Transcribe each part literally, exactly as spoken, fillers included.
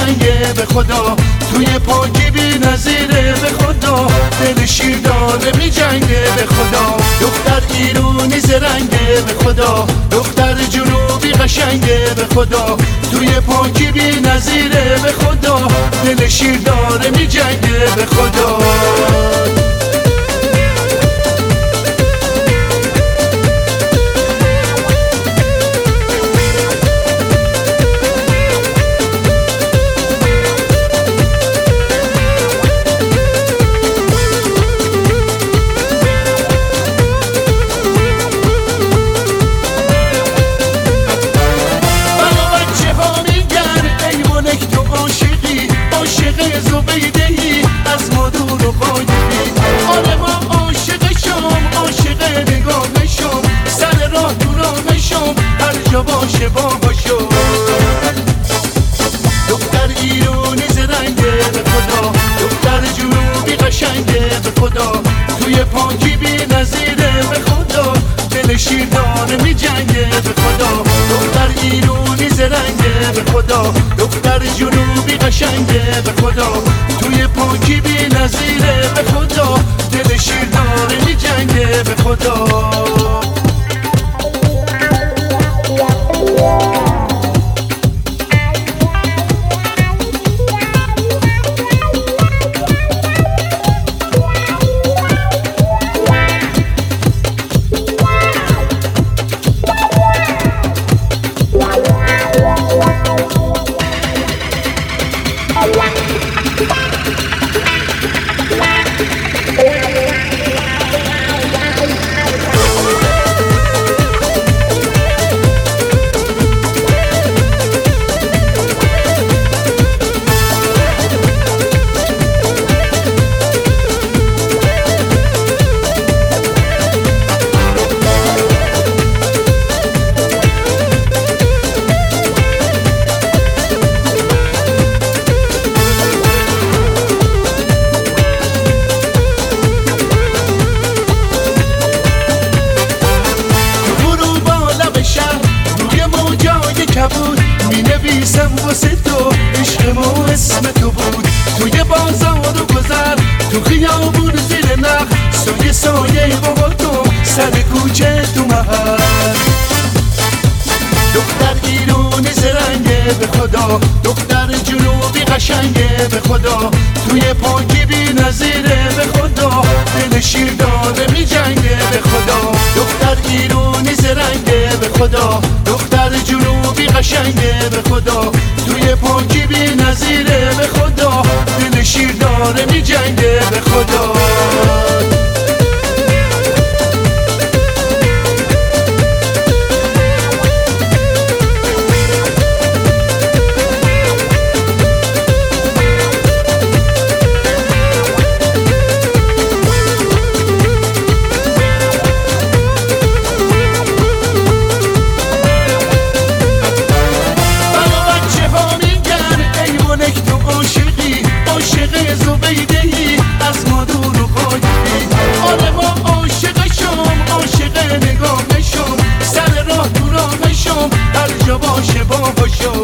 قشنگه به خدا، توی پاکی بی نظیره به خدا، دل شیر داره می جنگه به خدا. دختر ایرونی زرنگه به خدا، دختر جنوبی قشنگه به خدا، توی پاکی بی نظیره به خدا، دل شیر داره می جنگه به خدا. باشه باباشو دختر ایرونی زرنگه به خدا، دختر جنوبی قشنگه به خدا، توی پاکی بی نظیره به خدا، دل شیر داره می جنگه به خدا. دختر ایرونی زرنگه به خدا، دختر جنوبی قشنگه به خدا، توی پاکی بی نظیره به خدا، دل شیر داره می جنگه به خدا. می نویسم واسه تو عشقمو اسم تو بود، توی بازار و گذر تو خیابون زیر نخ، سایه سایه بابا تو سر کوچه تو محل. دختر ایرونی زرنگه به خدا، دختر جنوبی قشنگه به خدا، توی پاکی بی نظیره به خدا، دل شیر داره می جنگه به خدا. دختر ایرونی زرنگه به خدا، دختر جنوبی قشنگه به خدا، توی پاکی بی نظیره به خدا، دل شیر داره می جنگه به خدا. باشه باباشو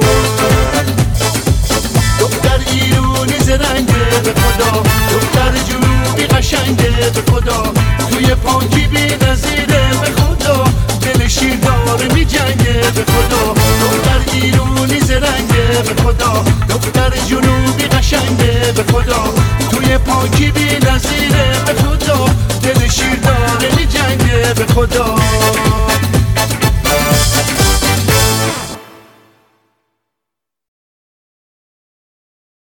دختر ایرونی زرنگه به خدا، دختر جنوبی قشنگه به خدا، توی پاکی بی نظیره